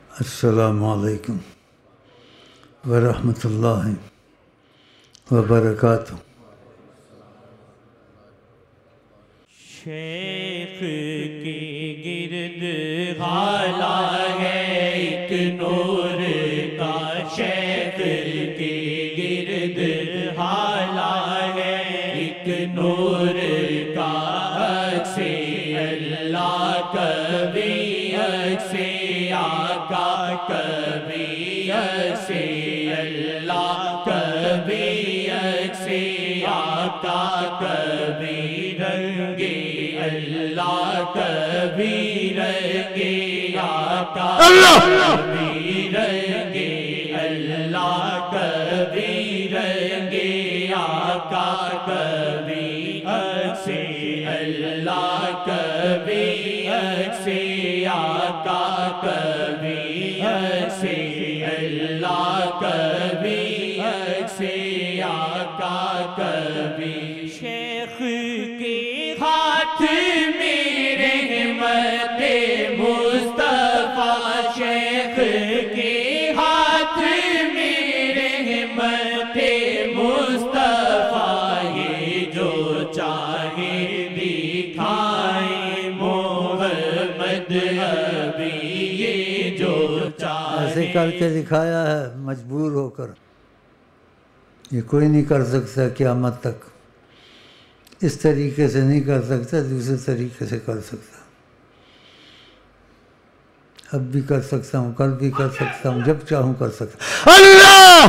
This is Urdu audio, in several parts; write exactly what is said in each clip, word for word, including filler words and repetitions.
السلام علیکم ورحمۃ اللہ وبرکاتہ۔ شیخ کی گرد حالہ ہے ایک نور کا، شیخ کی گرد حالہ ہے ایک نور کا، عکس اللہ کبھی عکس آقا کبھی عکس اللہ کبھی عکس آقا کبھی رنگ اللہ کبھی رنگ آقا کبھی رنگ اللہ کبھی رنگ آقا کبھی عکس اللہ کبھی عکس آقا کبھی عکس اللہ کبھی عکس آقا کبھی۔ شیخ کے ہاتھ میں رحمت مصطفیٰ، شیخ کے ہاتھ میں رحمت مصطفیٰ، یہ جو چاہے دکھائے محمد ابھی، یہ جو چاہے ایسے کر کے دکھایا ہے مجبور ہو کر، یہ کوئی نہیں کر سکتا قیامت تک، اس طریقے سے نہیں کر سکتا، دوسرے طریقے سے کر سکتا، اب بھی کر سکتا ہوں، کل بھی کر سکتا ہوں، جب چاہوں کر سکتا اللہ۔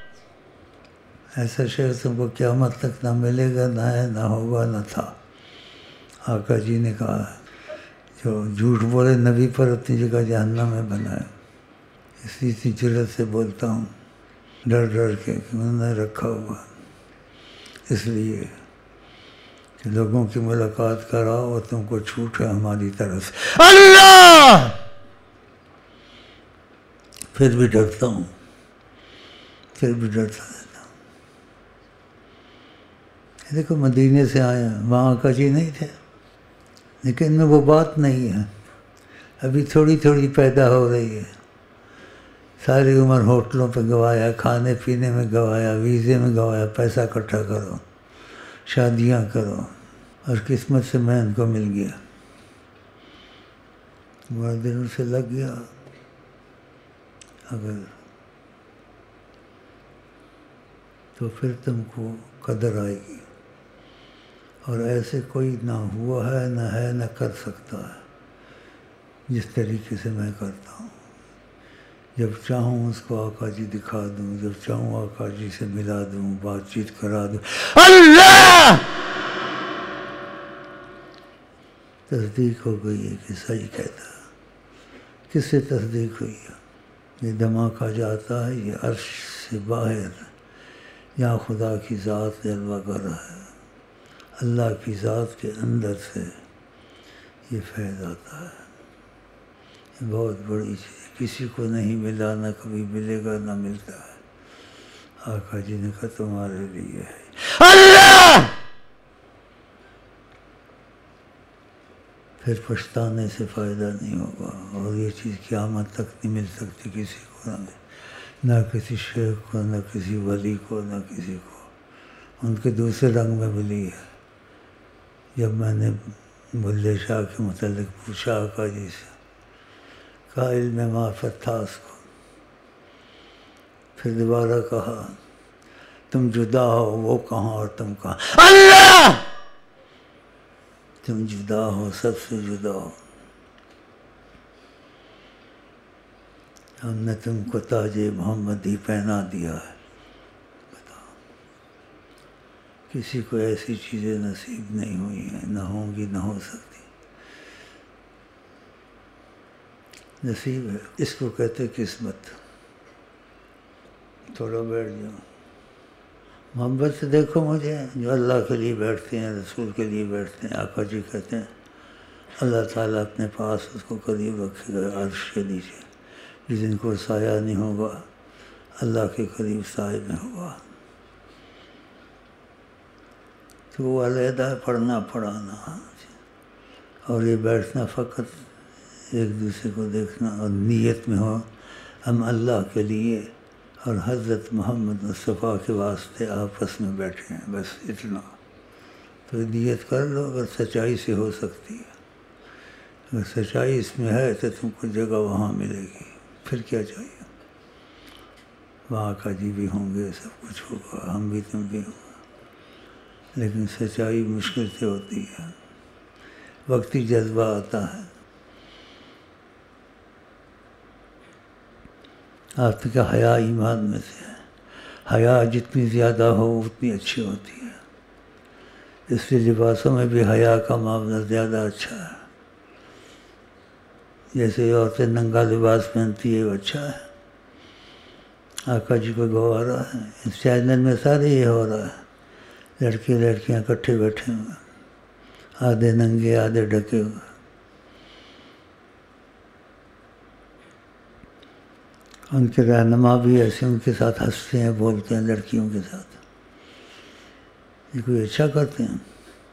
ایسا شعر تم کو قیامت تک نہ ملے گا، نہ ہے، نہ ہوگا، نہ تھا۔ آقا جی نے کہا جو جھوٹ بولے نبی پر اپنی جگہ جہنم میں بنائے، اسی سی جرت سے بولتا ہوں، ڈر ڈر کے کہ انہوں نے رکھا ہوا، اس لیے کہ لوگوں کی ملاقات کراؤ اور تم کو چھوٹ ہے ہماری طرف سے اللہ۔ پھر بھی ڈرتا ہوں، پھر بھی ڈرتا رہتا ہوں۔ دیکھو مدینے سے آئے ہیں، وہاں آقا جی نہیں تھے، لیکن ان میں وہ بات نہیں ہے، ابھی تھوڑی تھوڑی پیدا ہو رہی ہے۔ ساری عمر ہوٹلوں پہ گوایا، کھانے پینے میں گوایا، ویزے میں گوایا، پیسہ اکٹھا کرو، شادیاں کرو، اور قسمت سے میں ان کو مل گیا، بڑا دنوں سے لگ گیا۔ اگر تو پھر تم کو قدر آئے گی، اور ایسے کوئی نہ ہوا ہے، نہ ہے، نہ کر سکتا ہے جس طریقے سے میں کرتا ہوں۔ جب چاہوں اس کو آقا جی دکھا دوں، جب چاہوں آقا جی سے ملا دوں، بات چیت کرا دوں اللہ۔ تصدیق ہو گئی ہے کہ صحیح کہتا ہے۔ کس سے تصدیق ہوئی ہے؟ یہ دھماکہ جاتا ہے، یہ عرش سے باہر یہاں خدا کی ذات جلوہ گر ہے، اللہ کی ذات کے اندر سے یہ فیض آتا ہے۔ یہ بہت بڑی چیز ہے، کسی کو نہیں ملا، نہ کبھی ملے گا، نہ ملتا ہے۔ آقا جی نے کہا تمہارے لیے ہے اللہ۔ پھر پچھتانے سے فائدہ نہیں ہوگا، اور یہ چیز قیامت تک نہیں مل سکتی کسی کو، نہ کسی شیخ کو، نہ کسی ولی کو، نہ کسی کو۔ ان کے دوسرے رنگ میں ملی ہے۔ جب میں نے بلے شاہ کے متعلق پوچھا آقا جی سے، کہا علم معرفت تھا اس کو۔ پھر دوبارہ کہا تم جدا ہو، وہ کہاں اور تم کہاں اللہ۔ تم جدا ہو، سب سے جدا ہو۔ ہم نے تم کو تاج محمدی پہنا دیا ہے۔ بتاؤ، کسی کو ایسی چیزیں نصیب نہیں ہوئی ہیں، نہ ہوں گی، نہ ہو سکتی۔ نصیب ہے، اس کو کہتے قسمت۔ تھوڑا بیٹھ جاؤ، محبت سے دیکھو مجھے، جو اللہ کے لیے بیٹھتے ہیں، رسول کے لیے بیٹھتے ہیں۔ آقا جی کہتے ہیں اللہ تعالیٰ اپنے پاس اس کو قریب رکھے گا، عرش کے نیچے، جس دن کو سایہ نہیں ہوگا، اللہ کے قریب سائے میں ہوگا۔ تو وہ علیحدہ پڑھنا پڑھانا، اور یہ بیٹھنا فقط ایک دوسرے کو دیکھنا اور نیت میں ہو ہم اللہ کے لیے اور حضرت محمد مصطفیٰ کے واسطے آپس میں بیٹھے ہیں، بس اتنا۔ تو نیت کر لو، اگر سچائی سے ہو سکتی ہے، اگر سچائی اس میں ہے تو تم کو جگہ وہاں ملے گی، پھر کیا چاہیے؟ وہاں کا جی بھی ہوں گے، سب کچھ ہوگا، ہم بھی تم بھی ہوں گے، لیکن سچائی مشکل سے ہوتی ہے، وقتی جذبہ آتا ہے۔ آپ نے کہا حیا ایمان میں سے ہے، حیا جتنی زیادہ ہو اتنی اچھی ہوتی ہے، اس لیے لباسوں میں بھی حیا کا معاملہ زیادہ اچھا ہے۔ جیسے عورتیں ننگا لباس پہنتی ہے وہ اچھا ہے، آقا جی کو گوارا ہے۔ اس چینل میں سارے یہ ہو رہا ہے، لڑکی لڑکیاں اکٹھے بیٹھے ہوئے، آدھے ننگے آدھے ڈھکے ہوئے۔ ان کے رہنما بھی ایسے ان کے ساتھ ہنستے ہیں، بولتے ہیں لڑکیوں کے ساتھ، یہ کوئی اچھا کرتے ہیں؟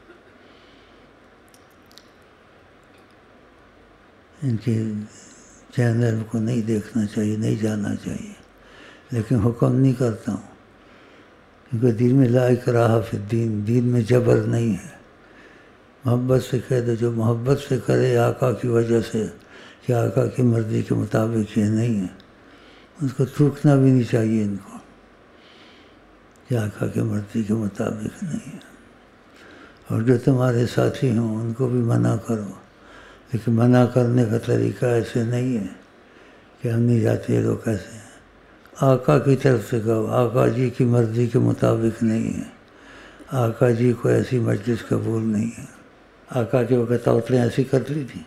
ان کے چینل کو نہیں دیکھنا چاہیے، نہیں جانا چاہیے، لیکن حکم نہیں کرتا ہوں، کیونکہ دین میں لا اکراہ فی الدین، دین میں جبر نہیں ہے۔ محبت سے کہہ دو، جو محبت سے کرے آقا کی وجہ سے کہ آقا کی مرضی کے مطابق یہ نہیں ہے، اس کو تھوکنا بھی نہیں چاہیے ان کو کہ آقا کی مرضی کے مطابق نہیں ہے۔ اور جو تمہارے ساتھی ہوں ان کو بھی منع کرو، لیکن منع کرنے کا طریقہ ایسے نہیں ہے کہ ہم نہیں جاتے، یہ لوگ کیسے ہیں، آقا کی طرف سے کہو، آقا جی کی مرضی کے مطابق نہیں ہے، آقا جی کو ایسی مجلس قبول نہیں ہے۔ آقا کے وقت عورتیں ایسی کرتی تھیں،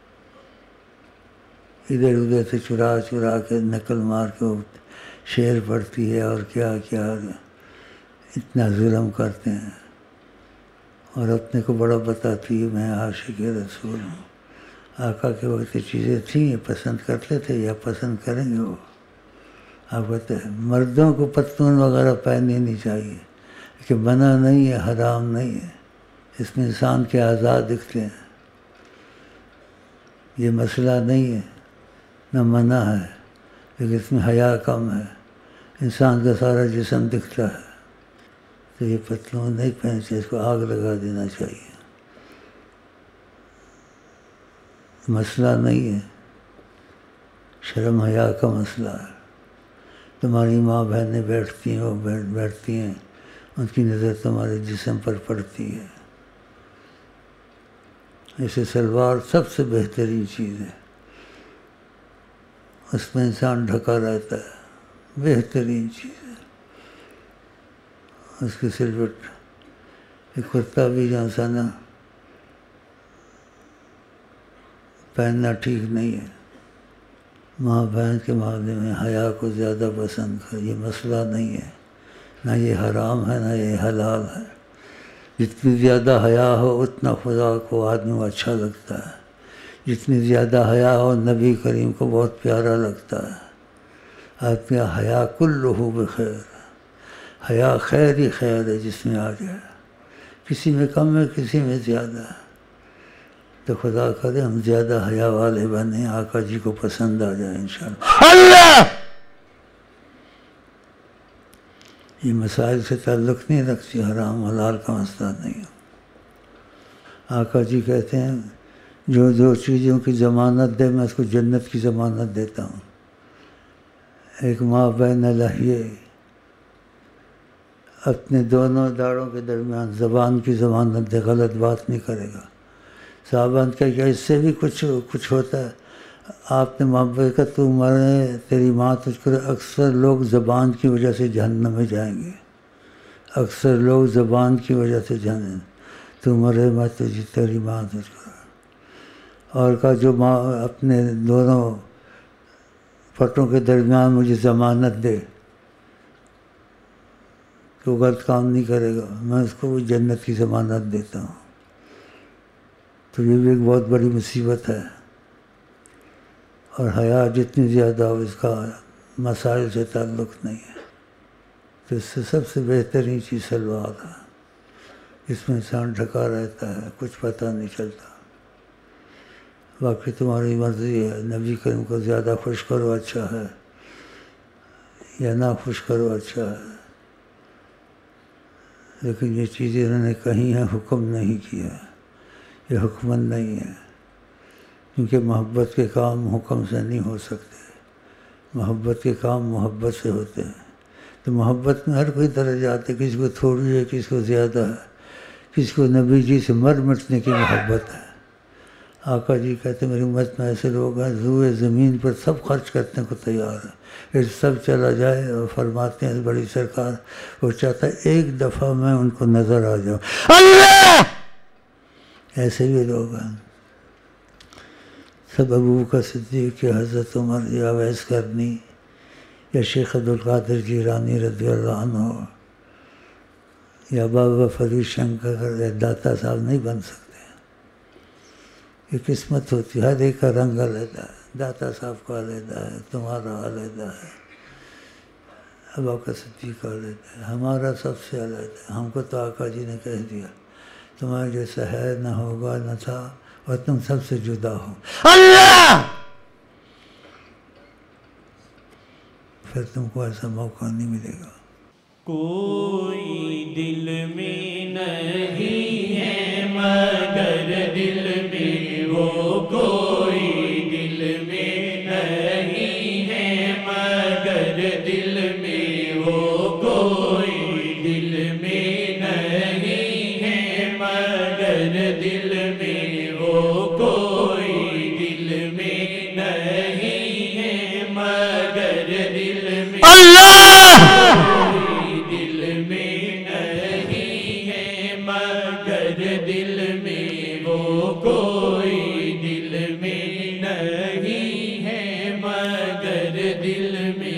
ادھر ادھر سے چرا چرا کے نقل مار کے شعر پڑھتی ہے اور کیا کیا اتنا ظلم کرتے ہیں، اور اپنے کو بڑا بتاتی ہے میں عاشق رسول ہوں۔ آقا کے وقت یہ چیزیں تھیں، پسند کرتے تھے یا پسند کریں گے وہ؟ آپ کہتے ہیں مردوں کو پتلون وغیرہ پہننی نہیں چاہیے، کہ منع نہیں ہے، حرام نہیں ہے، اس میں انسان کے آزاد دکھتے ہیں، یہ مسئلہ نہیں ہے، نہ منع ہے، لیکن اس میں حیا کم ہے، انسان کا سارا جسم دکھتا ہے، تو یہ پتلون نہیں پہننا چاہیے، اس کو آگ لگا دینا چاہیے۔ مسئلہ نہیں ہے، شرم حیا کا مسئلہ ہے۔ تمہاری ماں بہنیں بیٹھتی ہیں، وہ بیٹھ بیٹھتی ہیں، ان کی نظر تمہارے جسم پر پڑتی ہے۔ ایسے سلوار سب سے بہترین چیز ہے، اس میں انسان ڈھکا رہتا ہے، بہترین چیز ہے۔ اس کی سلوٹ ایک کرتا بھی جو سا نا پہننا ٹھیک نہیں ہے۔ ماں بہن کے معاملے میں حیا کو زیادہ پسند کر، یہ مسئلہ نہیں ہے، نہ یہ حرام ہے نہ یہ حلال ہے۔ جتنی زیادہ حیا ہو اتنا خدا کو آدمی کو اچھا لگتا ہے، جتنی زیادہ حیا ہو نبی کریم کو بہت پیارا لگتا ہے۔ آپ کے حیا کلہ بخیر، حیا خیر ہی خیر ہے جس میں آ جائے، کسی میں کم ہے کسی میں زیادہ ہے، تو خدا کرے ہم زیادہ حیا والے بنیں، آقا جی کو پسند آ جائے انشاءاللہ۔ اللہ یہ مسائل سے تعلق نہیں رکھتی، حرام حلال کا مسئلہ نہیں ہے۔ آقا جی کہتے ہیں جو جو چیزوں کی ضمانت دے میں اس کو جنت کی ضمانت دیتا ہوں۔ ایک ماں بین لحیے، اپنے دونوں داڑوں کے درمیان زبان کی ضمانت دے، غلط بات نہیں کرے گا۔ صحابہ نے کہا کہ اس سے بھی کچھ کچھ ہوتا ہے؟ آپ نے محبت کا تو مرے تیری ماں تجھ کو، اکثر لوگ زبان کی وجہ سے جہنم میں جائیں گے، اکثر لوگ زبان کی وجہ سے جہنم، تو مرے میں تجھ تیری ماں تجھ کو۔ اور کہا جو ماں اپنے دونوں پٹوں کے درمیان مجھے ضمانت دے کہ وہ غلط کام نہیں کرے گا، میں اس کو وہ جنت کی ضمانت دیتا ہوں۔ تو یہ بھی ایک بہت بڑی مصیبت ہے، اور حیا جتنی زیادہ ہو اس کا مسائل سے تعلق نہیں ہے۔ تو اس سے سب سے بہترین چیز سلوار ہے، اس میں انسان ڈھکا رہتا ہے، کچھ پتہ نہیں چلتا۔ باقی تمہاری مرضی ہے، نبی کریم کو زیادہ خوش کرو اچھا ہے یا نہ خوش کرو اچھا ہے، لیکن یہ چیزیں انہوں نے کہیں ہیں، حکم نہیں کیا، یہ حکمن نہیں ہے، کیونکہ محبت کے کام حکم سے نہیں ہو سکتے، محبت کے کام محبت سے ہوتے ہیں۔ تو محبت میں ہر کوئی درجات ہے، کسی کو تھوڑی ہے، کسی کو زیادہ ہے، کسی کو نبی جی سے مر مٹنے کی محبت ہے۔ آقا جی کہتے ہیں میری امت میں ایسے لوگ ہیں روئے زمین پر سب خرچ کرنے کو تیار ہیں، پھر سب چلا جائے، اور فرماتے ہیں بڑی سرکار وہ چاہتا ہے ایک دفعہ میں ان کو نظر آ جاؤں، اللہ! ایسے بھی لوگ ہیں سب، ابو بکر صدیق یا حضرت عمر یا اویس کرنی یا شیخ عبدالقادر جیلانی رضی اللہ عنہ یا بابا فرید شنکر یا داتا صاحب نہیں بن سکتے۔ یہ قسمت ہوتی ہے، ہر ایک کا رنگ علیحدہ ہے، داتا صاحب کا علیحدہ ہے، تمہارا علیحدہ ہے، ابو بکر صدیق کا علیحدہ ہے، ہمارا سب سے علیحدہ ہے۔ ہم کو تو آقا جی نے کہہ دیا تمہارے جیسا ہے نہ ہوگا نہ تھا، اور تم سب سے جدا ہو، اللہ! پھر تم کو ایسا موقع نہیں ملے گا۔ کوئی دل میں نہیں ہے مگر دل میں وہ، کوئی دل میں نہیں ہے مگر دل میں وہ، کوئی دل میں نہیں ہے مگر دل میں وہ، کوئی دل میں نہیں ہے مگر دل میں اللہ! دل میں نہیں ہے مگر دل میں وہ، کوئی دل میں نہیں ہے مگر دل میں